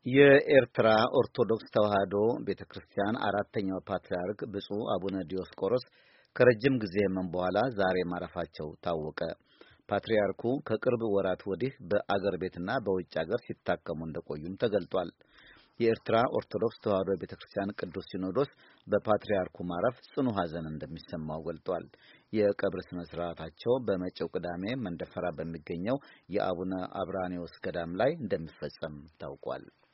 የኤርትራ ኦርቶዶክስ ተዋሕዶ ቤተክርስቲያን አራተኛው ፓትርያርክ ብፁዕ አቡነ ዲዮስቆሮስ ከረጅም ጊዜ ሕመም በኋላ ዛሬ ማረፋቸው ታወቀ። ፓትርያርኩ ከቅርብ ወራት ወዲህ በአገር ቤትና በውጭ አገር ሲታከሙ እንደቆዩም ተገልጧል። የኤርትራ ኦርቶዶክስ ተዋሕዶ ቤተክርስቲያን ቅዱስ ሲኖዶስ በፓትርያርኩ ማረፍ ጽኑ ሐዘን እንደሚሰማው ገልጧል። የቀብር ስነ ስርዓታቸው በመጪው ቅዳሜ መንደፈራ በሚገኘው የአቡነ አብራኒዮስ ገዳም ላይ እንደሚፈጸም ታውቋል።